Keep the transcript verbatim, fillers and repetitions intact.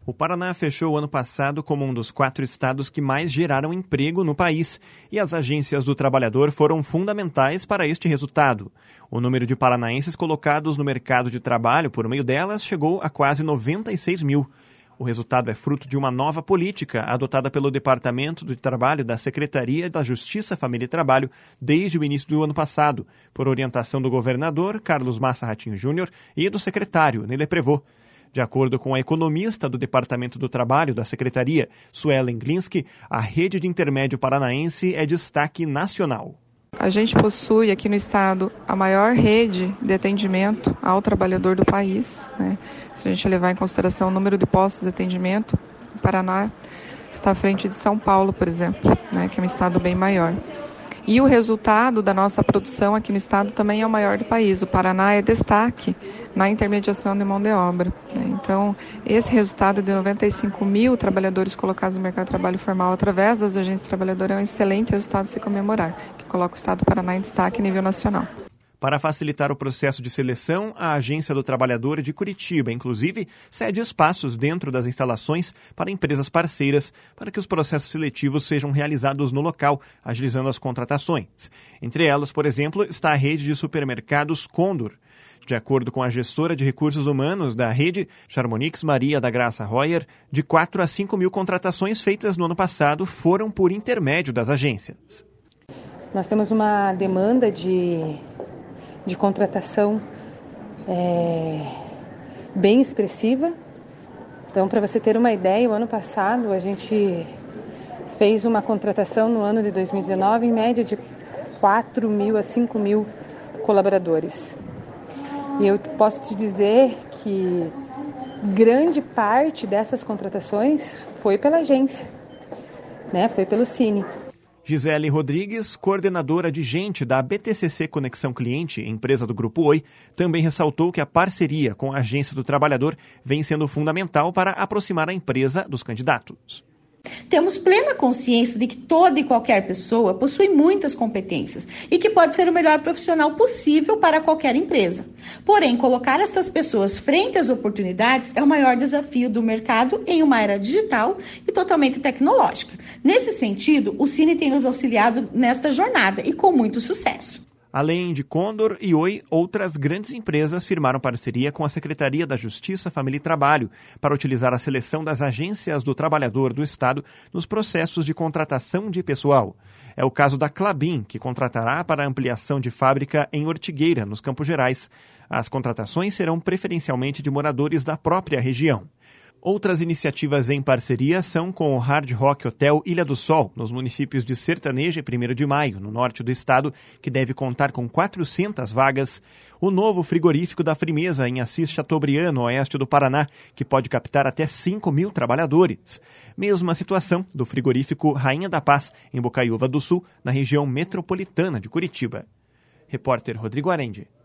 O Paraná fechou o ano passado como um dos quatro estados que mais geraram emprego no país, e as agências do trabalhador foram fundamentais para este resultado. O número de paranaenses colocados no mercado de trabalho por meio delas chegou a quase noventa e seis mil. O resultado é fruto de uma nova política adotada pelo Departamento de Trabalho da Secretaria da Justiça, Família e Trabalho desde o início do ano passado, por orientação do governador Carlos Massa Ratinho Júnior e do secretário Nele Prevô. De acordo com a economista do Departamento do Trabalho da Secretaria, Suelen Glinski, a rede de intermédio paranaense é destaque nacional. A gente possui aqui no estado a maior rede de atendimento ao trabalhador do país, né? Se a gente levar em consideração o número de postos de atendimento, o Paraná está à frente de São Paulo, por exemplo, né? Que é um estado bem maior. E o resultado da nossa produção aqui no estado também é o maior do país. O Paraná é destaque na intermediação de mão de obra, né? Então, esse resultado de noventa e cinco mil trabalhadores colocados no mercado de trabalho formal através das agências trabalhadoras é um excelente resultado a se comemorar, que coloca o estado do Paraná em destaque a nível nacional. Para facilitar o processo de seleção, a Agência do Trabalhador de Curitiba, inclusive, cede espaços dentro das instalações para empresas parceiras para que os processos seletivos sejam realizados no local, agilizando as contratações. Entre elas, por exemplo, está a rede de supermercados Condor. De acordo com a gestora de recursos humanos da rede, Charmonix Maria da Graça Royer, de quatro a cinco mil contratações feitas no ano passado foram por intermédio das agências. Nós temos uma demanda de... de contratação é, bem expressiva. Então, para você ter uma ideia, o ano passado a gente fez uma contratação no ano de dois mil e dezenove em média de quatro mil a cinco mil colaboradores. E eu posso te dizer que grande parte dessas contratações foi pela agência, né? Foi pelo Cine. Gisele Rodrigues, coordenadora de gente da B T C C Conexão Cliente, empresa do Grupo Oi, também ressaltou que a parceria com a Agência do Trabalhador vem sendo fundamental para aproximar a empresa dos candidatos. Temos plena consciência de que toda e qualquer pessoa possui muitas competências e que pode ser o melhor profissional possível para qualquer empresa. Porém, colocar essas pessoas frente às oportunidades é o maior desafio do mercado em uma era digital e totalmente tecnológica. Nesse sentido, o Cine tem nos auxiliado nesta jornada e com muito sucesso. Além de Condor e Oi, outras grandes empresas firmaram parceria com a Secretaria da Justiça, Família e Trabalho para utilizar a seleção das agências do trabalhador do Estado nos processos de contratação de pessoal. É o caso da Klabin, que contratará para a ampliação de fábrica em Ortigueira, nos Campos Gerais. As contratações serão preferencialmente de moradores da própria região. Outras iniciativas em parceria são com o Hard Rock Hotel Ilha do Sol, nos municípios de Sertaneja e primeiro de Maio, no norte do estado, que deve contar com quatrocentas vagas. O novo frigorífico da Frimeza, em Assis Chateaubriand, no oeste do Paraná, que pode captar até cinco mil trabalhadores. Mesma situação do frigorífico Rainha da Paz, em Bocaiúva do Sul, na região metropolitana de Curitiba. Repórter Rodrigo Arende.